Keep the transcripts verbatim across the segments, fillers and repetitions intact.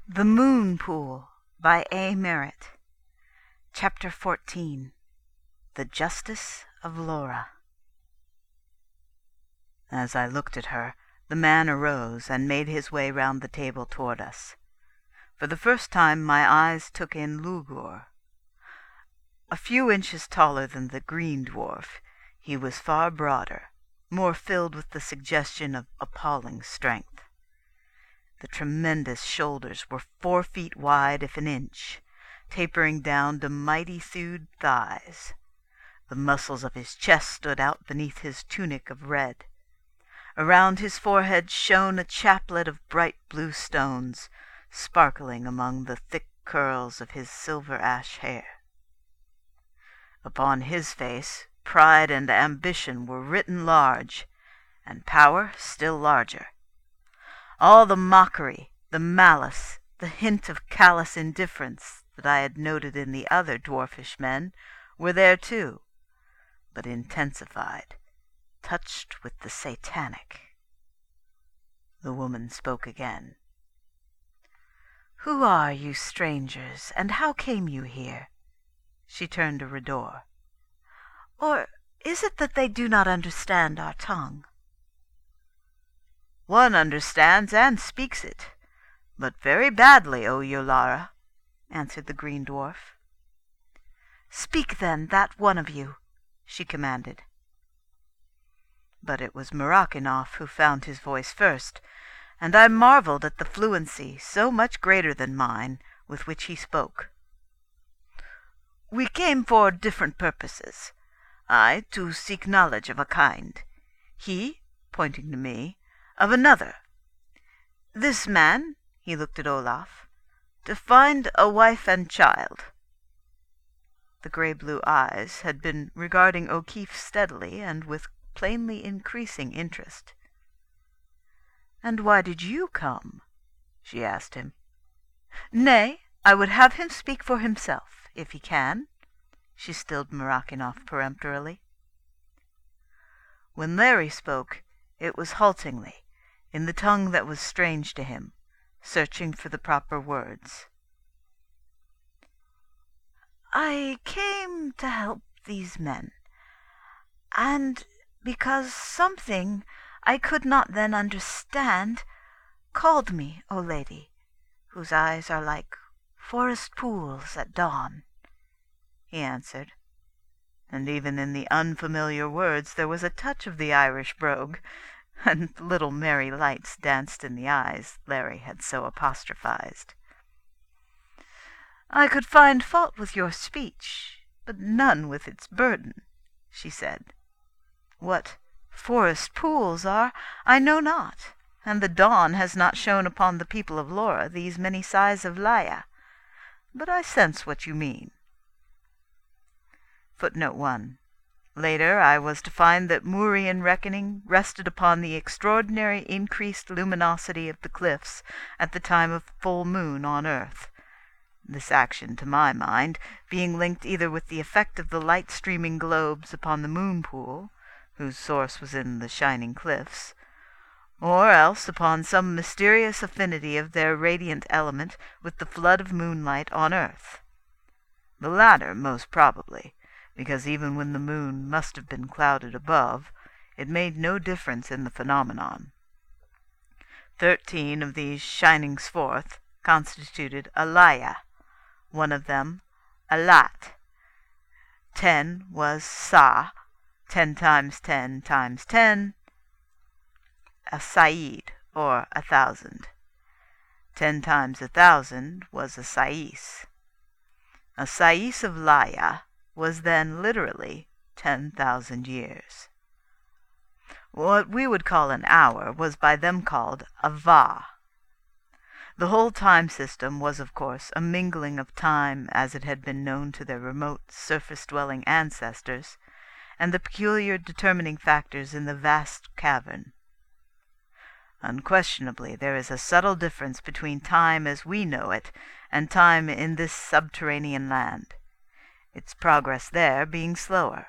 The Moon Pool by A. Merritt. Chapter fourteen. The Justice of Laura. As I looked at her, the man arose and made his way round the table toward us. For the first time my eyes took in Lugor. A few inches taller than the Green Dwarf, he was far broader, more filled with the suggestion of appalling strength. The tremendous shoulders were four feet wide if an inch, tapering down to mighty thewed thighs. The muscles of his chest stood out beneath his tunic of red. Around his forehead shone a chaplet of bright blue stones, sparkling among the thick curls of his silver ash hair. Upon his face pride and ambition were written large, and power still larger. All the mockery, the malice, the hint of callous indifference that I had noted in the other dwarfish men were there too, but intensified, touched with the satanic. The woman spoke again. "Who are you strangers, and how came you here?" She turned to R'dor. "Or is it that they do not understand our tongue?" "One understands and speaks it, but very badly, O Yolara," answered the Green Dwarf. "Speak, then, that one of you," she commanded. But it was Marakinov who found his voice first, and I marveled at the fluency, so much greater than mine, with which he spoke. "We came for different purposes. I, to seek knowledge of a kind. He," pointing to me, "of another. This man," he looked at Olaf, "to find a wife and child." The grey-blue eyes had been regarding O'Keefe steadily and with plainly increasing interest. "And why did you come?" she asked him. "Nay, I would have him speak for himself, if he can," she stilled Marakinov peremptorily. When Larry spoke, it was haltingly, in the tongue that was strange to him, searching for the proper words. "I came to help these men, and because something I could not then understand called me, O lady, whose eyes are like forest pools at dawn," he answered, and even in the unfamiliar words there was a touch of the Irish brogue, and little merry lights danced in the eyes Larry had so apostrophized. "I could find fault with your speech, but none with its burden," she said. "What forest pools are, I know not, and the dawn has not shone upon the people of Laura these many sighs of Laya, but I sense what you mean." Footnote one. Later I was to find that Moorian reckoning rested upon the extraordinary increased luminosity of the cliffs at the time of full moon on earth, this action, to my mind, being linked either with the effect of the light-streaming globes upon the moon pool, whose source was in the shining cliffs, or else upon some mysterious affinity of their radiant element with the flood of moonlight on earth. The latter, most probably, because even when the moon must have been clouded above, it made no difference in the phenomenon. Thirteen of these shinings forth constituted a Laya, one of them a Lat. Ten was Sa, ten times ten times ten, a Said, or a thousand. Ten times a thousand was a Sais. A Sais of Laya was then literally ten thousand years. What we would call an hour was by them called a Va. The whole time system was, of course, a mingling of time as it had been known to their remote, surface-dwelling ancestors, and the peculiar determining factors in the vast cavern. Unquestionably, there is a subtle difference between time as we know it and time in this subterranean land, its progress there being slower.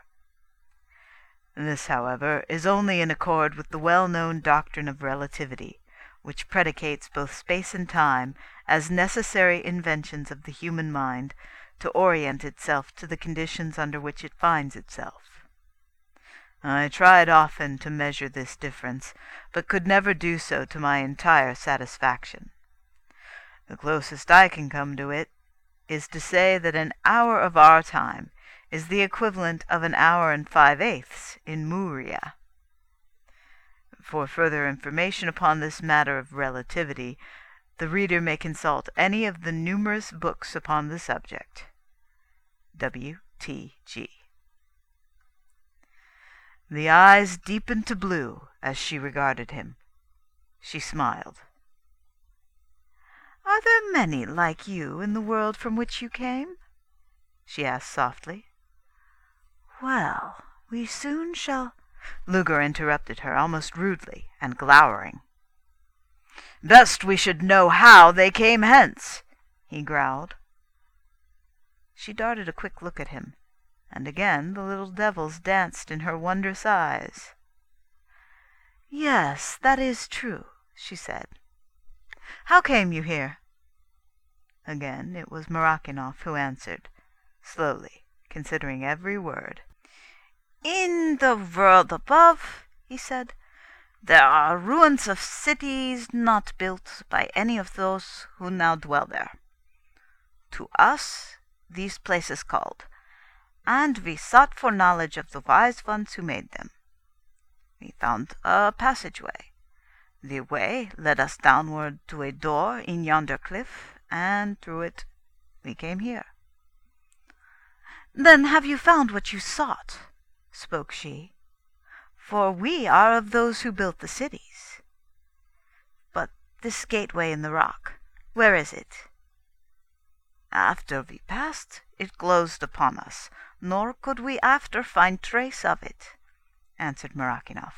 This, however, is only in accord with the well-known doctrine of relativity, which predicates both space and time as necessary inventions of the human mind to orient itself to the conditions under which it finds itself. I tried often to measure this difference, but could never do so to my entire satisfaction. The closest I can come to it is to say that an hour of our time is the equivalent of an hour and five-eighths in Muria. For further information upon this matter of relativity, the reader may consult any of the numerous books upon the subject. W T G. The eyes deepened to blue as she regarded him. She smiled. "Are there many like you in the world from which you came?" she asked softly. "Well, we soon shall—" Luger interrupted her almost rudely and glowering. "Best we should know how they came hence," he growled. She darted a quick look at him, and again the little devils danced in her wondrous eyes. "Yes, that is true," she said. "How came you here?" Again it was Marakinov who answered, slowly, considering every word. "In the world above," he said, "there are ruins of cities not built by any of those who now dwell there. To us these places called, and we sought for knowledge of the wise ones who made them. We found a passageway. The way led us downward to a door in yonder cliff, and through it we came here." "Then have you found what you sought?" spoke she. "For we are of those who built the cities. But this gateway in the rock, where is it?" "After we passed, it closed upon us, nor could we after find trace of it," answered Marakinov.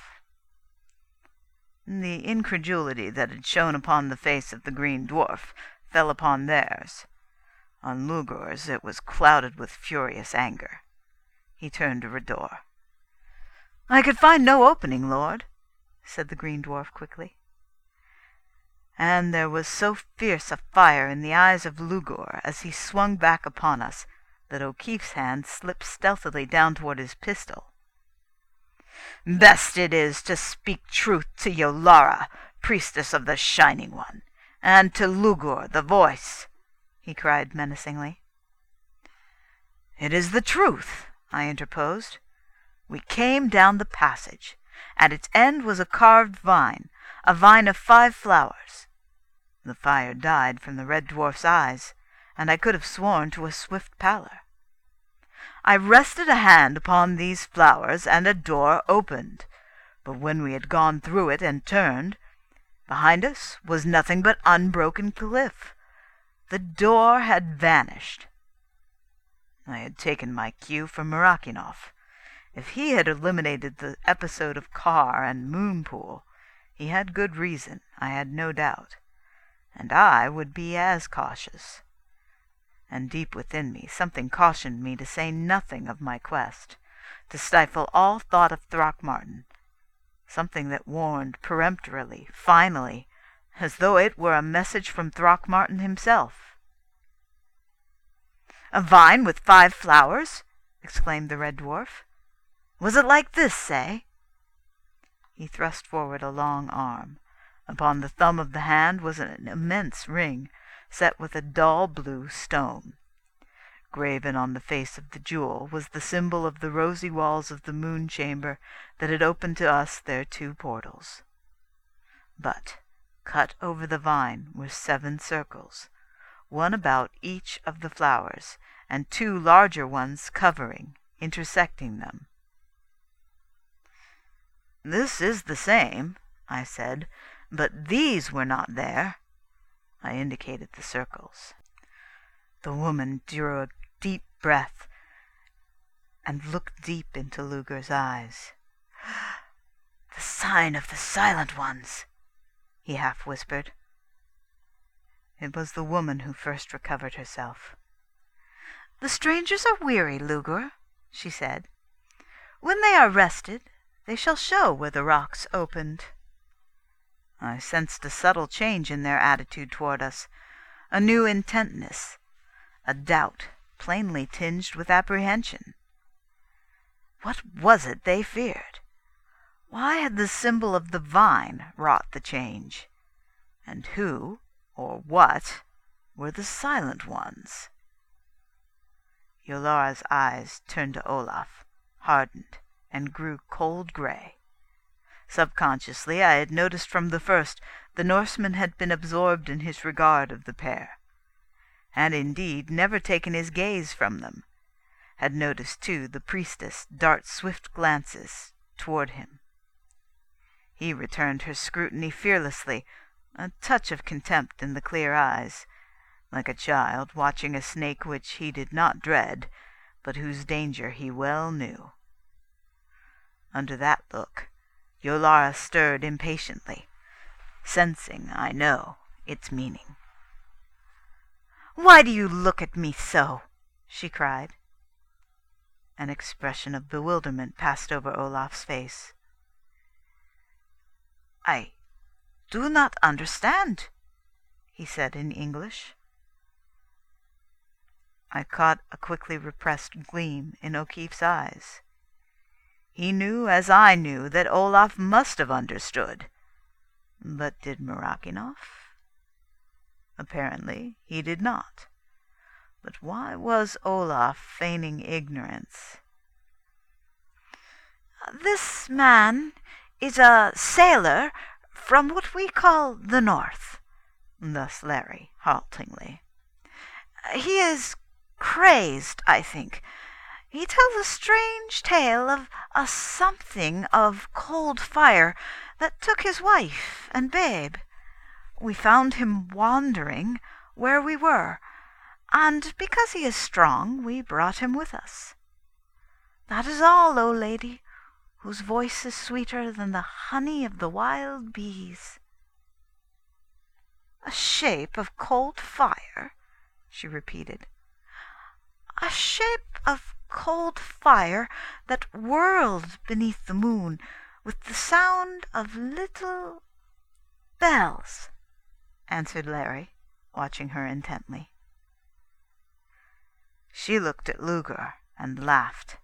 The incredulity that had shown upon the face of the Green Dwarf fell upon theirs. On Lugur's it was clouded with furious anger. He turned to R'dor. "I could find no opening, Lord," said the Green Dwarf quickly. And there was so fierce a fire in the eyes of Lugur as he swung back upon us that O'Keefe's hand slipped stealthily down toward his pistol. "Best it is to speak truth to Yolara, priestess of the Shining One, and to Lugur, the Voice," he cried menacingly. "It is the truth," I interposed. "We came down the passage. At its end was a carved vine, a vine of five flowers. The fire died from the Red Dwarf's eyes, and I could have sworn to a swift pallor. I rested a hand upon these flowers, and a door opened. But when we had gone through it and turned, behind us was nothing but unbroken cliff. The door had vanished." I had taken my cue from Marakinov. If he had eliminated the episode of Carr and Moonpool, he had good reason, I had no doubt, and I would be as cautious. And deep within me something cautioned me to say nothing of my quest, to stifle all thought of Throckmorton, something that warned peremptorily, finally, as though it were a message from Throckmorton himself. "A vine with five flowers?" exclaimed the Red Dwarf. "Was it like this, say?" He thrust forward a long arm. Upon the thumb of the hand was an immense ring, set with a dull blue stone. Graven on the face of the jewel was the symbol of the rosy walls of the moon chamber that had opened to us their two portals. But cut over the vine were seven circles, one about each of the flowers, and two larger ones covering, intersecting them. "This is the same," I said, "but these were not there." I indicated the circles. The woman drew a deep breath and looked deep into Lugur's eyes. "The sign of the Silent Ones," he half whispered. It was the woman who first recovered herself. "The strangers are weary, Lugur," she said. "When they are rested, they shall show where the rocks opened." I sensed a subtle change in their attitude toward us, a new intentness, a doubt plainly tinged with apprehension. What was it they feared? Why had the symbol of the vine wrought the change? And who, or what, were the silent ones? Yolara's eyes turned to Olaf, hardened, and grew cold gray. Subconsciously, I had noticed from the first the Norseman had been absorbed in his regard of the pair, had indeed never taken his gaze from them, had noticed, too, the priestess dart swift glances toward him. He returned her scrutiny fearlessly, a touch of contempt in the clear eyes, like a child watching a snake which he did not dread, but whose danger he well knew. Under that look, Yolara stirred impatiently, sensing, I know, its meaning. "Why do you look at me so?" she cried. An expression of bewilderment passed over Olaf's face. "I do not understand," he said in English. I caught a quickly repressed gleam in O'Keefe's eyes. He knew, as I knew, that Olaf must have understood. But did Murakhinov? Apparently he did not. But why was Olaf feigning ignorance? "This man is a sailor from what we call the North," thus Larry, haltingly. "He is crazed, I think. He tells a strange tale of a something of cold fire that took his wife and babe. We found him wandering where we were, and because he is strong, we brought him with us. That is all, O lady, whose voice is sweeter than the honey of the wild bees." "A shape of cold fire?" she repeated. "A shape of cold fire that whirled beneath the moon with the sound of little bells," answered Larry, watching her intently. She looked at Luger and laughed.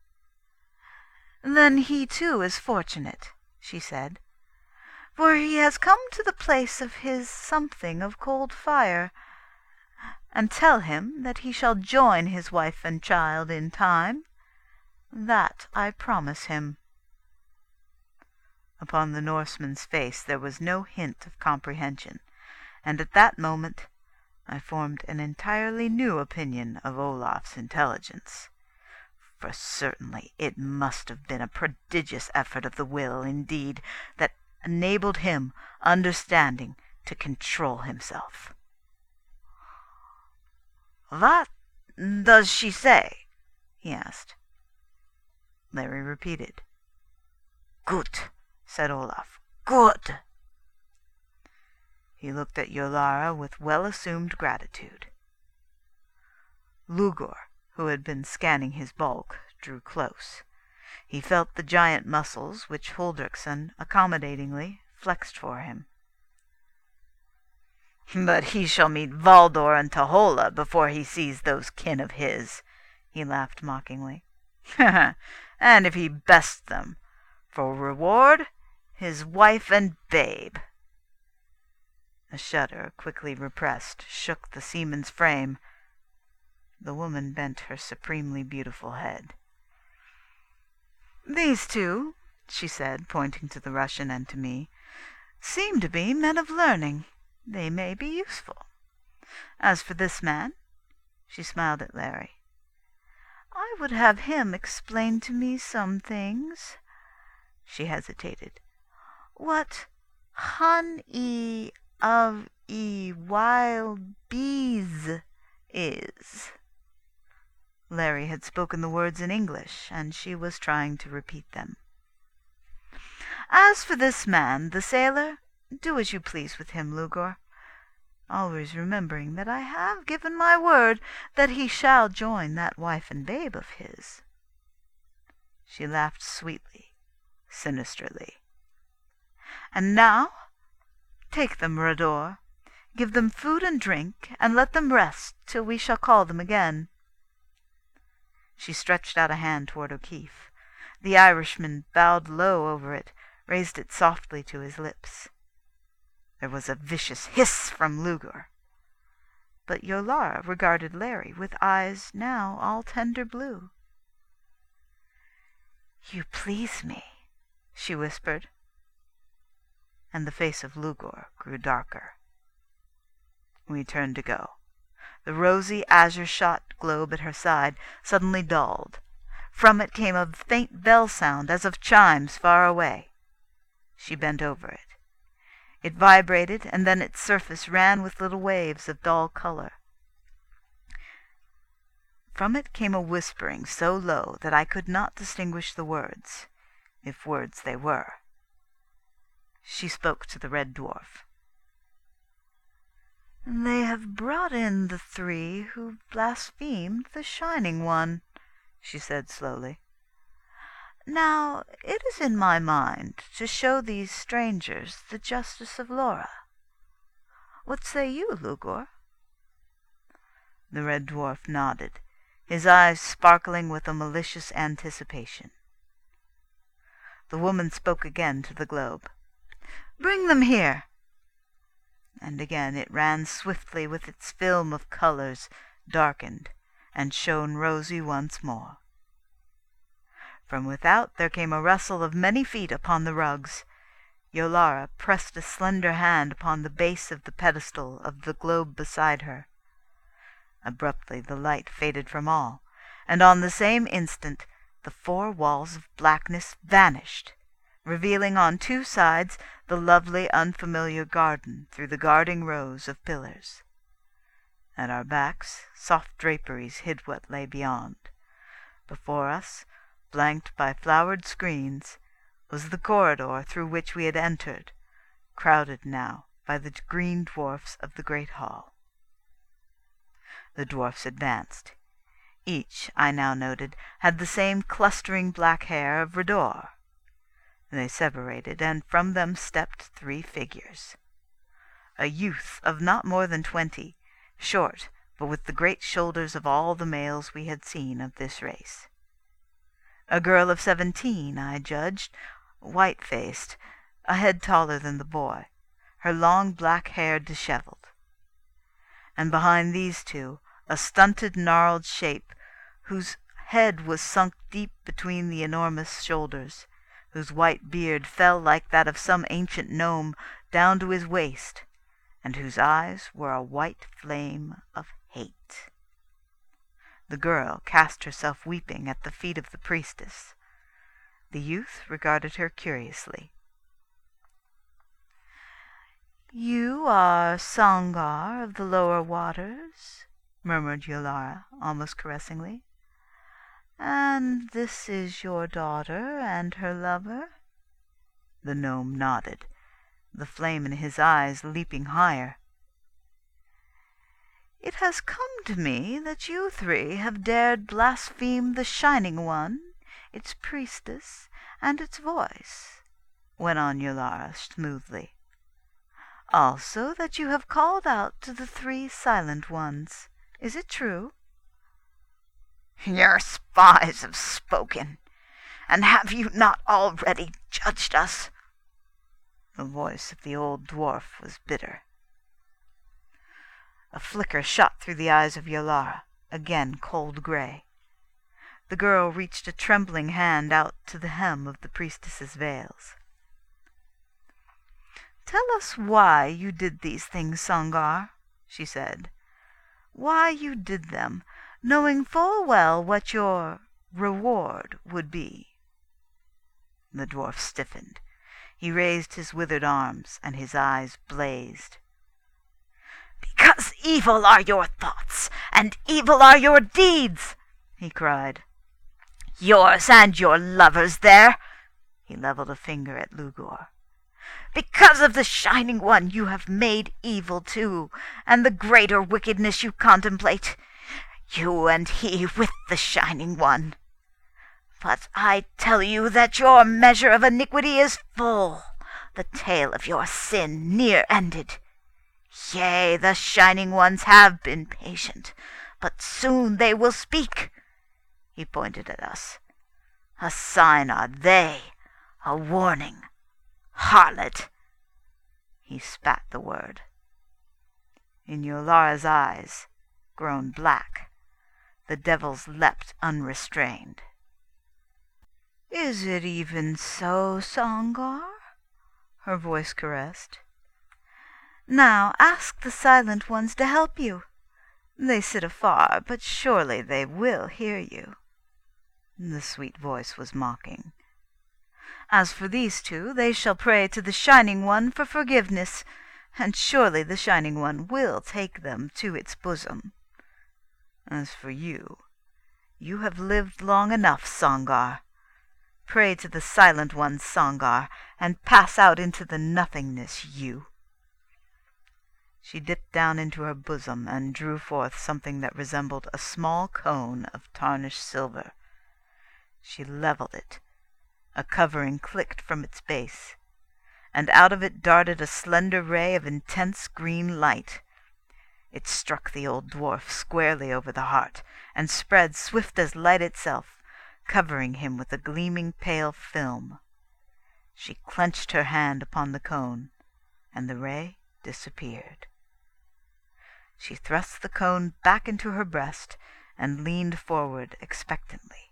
"Then he too is fortunate," she said, "for he has come to the place of his something of cold fire. And tell him that he shall join his wife and child in time. That I promise him." Upon the Norseman's face there was no hint of comprehension, and at that moment I formed an entirely new opinion of Olaf's intelligence. For certainly it must have been a prodigious effort of the will, indeed, that enabled him, understanding, to control himself. "What does she say?" he asked. Larry repeated. "Good," said Olaf. "Good." He looked at Yolara with well-assumed gratitude. Luger, who had been scanning his bulk, drew close. He felt the giant muscles which Huldrexen accommodatingly flexed for him. "But he shall meet Valdor and Tahola before he sees those kin of his," he laughed mockingly. "And if he bests them, for reward, his wife and babe." A shudder, quickly repressed, shook the seaman's frame. The woman bent her supremely beautiful head. "These two," she said, pointing to the Russian and to me, "seem to be men of learning. They may be useful. As for this man," she smiled at Larry, "I would have him explain to me some things." She hesitated. "What honey of e wild bees is." Larry had spoken the words in English, and she was trying to repeat them. "As for this man, the sailor, do as you please with him, Luger, always remembering that I have given my word that he shall join that wife and babe of his." She laughed sweetly, sinisterly. "And now Take them, Rhodour. Give them food and drink, and let them rest till we shall call them again." She stretched out a hand toward O'Keefe. The Irishman bowed low over it, raised it softly to his lips. There was a vicious hiss from Lugur. But Yolara regarded Larry with eyes now all tender blue. "You please me," she whispered. And the face of Lugur grew darker. We turned to go. The rosy, azure-shot globe at her side suddenly dulled. From it came a faint bell sound, as of chimes far away. She bent over it. It vibrated, and then its surface ran with little waves of dull color. From it came a whispering so low that I could not distinguish the words, if words they were. She spoke to the Red Dwarf. "They have brought in the three who blasphemed the Shining One," she said slowly. "Now it is in my mind to show these strangers the justice of Lora. What say you, Lugur?" The Red Dwarf nodded, his eyes sparkling with a malicious anticipation. The woman spoke again to the globe. "Bring them here." And again it ran swiftly with its film of colors, darkened, and shone rosy once more. From without there came a rustle of many feet upon the rugs. Yolara pressed a slender hand upon the base of the pedestal of the globe beside her. Abruptly the light faded from all, and on the same instant the four walls of blackness vanished, revealing on two sides the lovely unfamiliar garden through the guarding rows of pillars. At our backs soft draperies hid what lay beyond. Before us, blanked by flowered screens, was the corridor through which we had entered, crowded now by the green dwarfs of the great hall. The dwarfs advanced. Each, I now noted, had the same clustering black hair of Rhodour. They separated, and from them stepped three figures. A youth of not more than twenty, short, but with the great shoulders of all the males we had seen of this race. A girl of seventeen, I judged, white-faced, a head taller than the boy, her long black hair dishevelled. And behind these two, a stunted, gnarled shape, whose head was sunk deep between the enormous shoulders, whose white beard fell like that of some ancient gnome down to his waist, and whose eyes were a white flame of hate. The girl cast herself weeping at the feet of the priestess. The youth regarded her curiously. "You are Songar of the lower waters," murmured Yolara, almost caressingly. "And this is your daughter and her lover?" The gnome nodded, the flame in his eyes leaping higher. "It has come to me that you three have dared blaspheme the Shining One, its priestess, and its voice," went on Yolara smoothly. "Also that you have called out to the three Silent Ones. Is it true?" "Your spies have spoken, and have you not already judged us?" The voice of the old dwarf was bitter. A flicker shot through the eyes of Yolara, again cold gray. The girl reached a trembling hand out to the hem of the priestess's veils. "Tell us why you did these things, Songar," she said. "Why you did them, knowing full well what your reward would be." The dwarf stiffened. He raised his withered arms, and his eyes blazed. "Because evil are your thoughts, and evil are your deeds!" he cried. "Yours and your lover's there!" He leveled a finger at Lugur. "Because of the Shining One you have made evil too, and the greater wickedness you contemplate. You and he with the Shining One. But I tell you that your measure of iniquity is full. the tale of your sin near ended. Yea, the Shining Ones have been patient, but soon they will speak. He pointed at us. A sign are they, a warning. Harlot! He spat the word. In Yolara's eyes, grown black, the devils leapt unrestrained. Is it even so, Songar? Her voice caressed. Now ask the Silent Ones to help you. They sit afar, but surely they will hear you. The sweet voice was mocking. As for these two, they shall pray to the Shining One for forgiveness, and surely the Shining One will take them to its bosom. As for you, you have lived long enough, Songar. Pray to the Silent One, Songar, and pass out into the nothingness, you. She dipped down into her bosom and drew forth something that resembled a small cone of tarnished silver. She leveled it. A covering clicked from its base, and out of it darted a slender ray of intense green light. It struck the old dwarf squarely over the heart, and spread swift as light itself, covering him with a gleaming pale film. She clenched her hand upon the cone, and the ray disappeared. She thrust the cone back into her breast and leaned forward expectantly.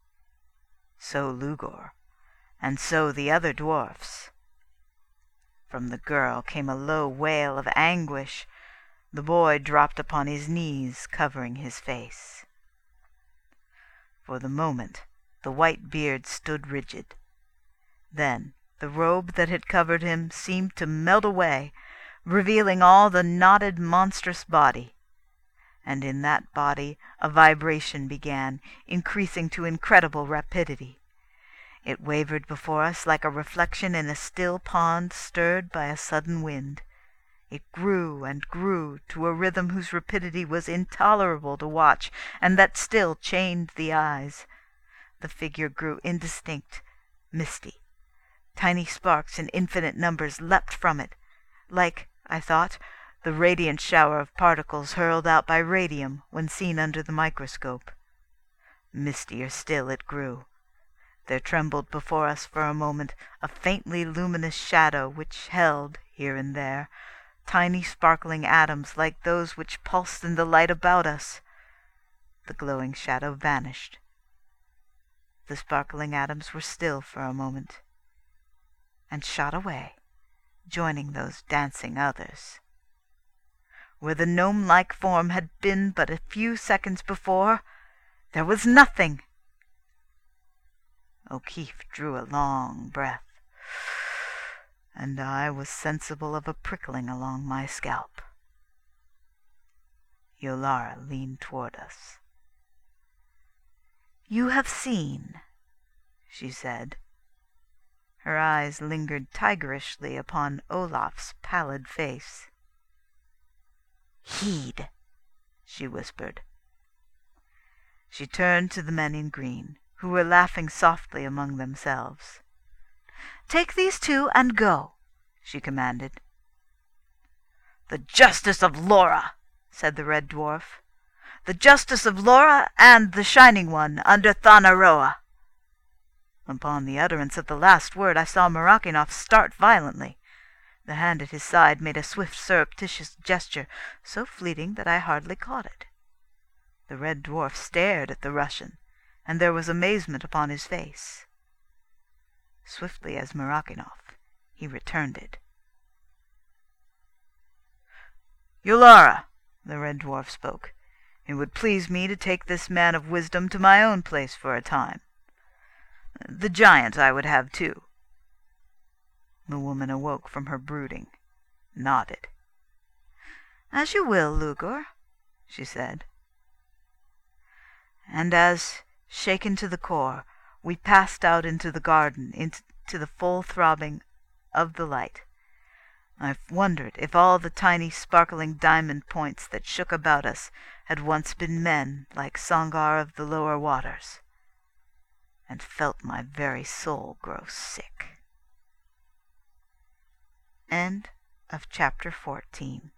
So Lugor, and so the other dwarfs. From the girl came a low wail of anguish. The boy dropped upon his knees, covering his face. For the moment the white beard stood rigid. Then the robe that had covered him seemed to melt away, revealing all the knotted, monstrous body. And in that body a vibration began, increasing to incredible rapidity. It wavered before us like a reflection in a still pond stirred by a sudden wind. It grew and grew to a rhythm whose rapidity was intolerable to watch, and that still chained the eyes. The figure grew indistinct, misty. Tiny sparks in infinite numbers leapt from it, like, I thought, the radiant shower of particles hurled out by radium when seen under the microscope. Mistier still it grew. There trembled before us for a moment a faintly luminous shadow which held, here and there, tiny sparkling atoms like those which pulsed in the light about us. The glowing shadow vanished. The sparkling atoms were still for a moment, and shot away, joining those dancing others. Where the gnome-like form had been but a few seconds before, there was nothing. O'Keefe drew a long breath, and I was sensible of a prickling along my scalp. Yolara leaned toward us. "You have seen," she said. Her eyes lingered tigerishly upon Olaf's pallid face. "Heed," she whispered. She turned to the men in green, who were laughing softly among themselves. "Take these two and go," she commanded. "The justice of Lora," said the Red Dwarf. "The justice of Lora and the Shining One under Thanaroa." Upon the utterance of the last word I saw Marakinov start violently. The hand at his side made a swift surreptitious gesture, so fleeting that I hardly caught it. The Red Dwarf stared at the Russian, and there was amazement upon his face. Swiftly as Marakinov, he returned it. "Yolara," the Red Dwarf spoke, "it would please me to take this man of wisdom to my own place for a time. The giant I would have too." The woman awoke from her brooding, nodded. "As you will, Lugor," she said. And as, shaken to the core, we passed out into the garden, into the full throbbing of the light, I wondered if all the tiny sparkling diamond points that shook about us had once been men like Songar of the lower waters, and felt my very soul grow sick. End of chapter fourteen.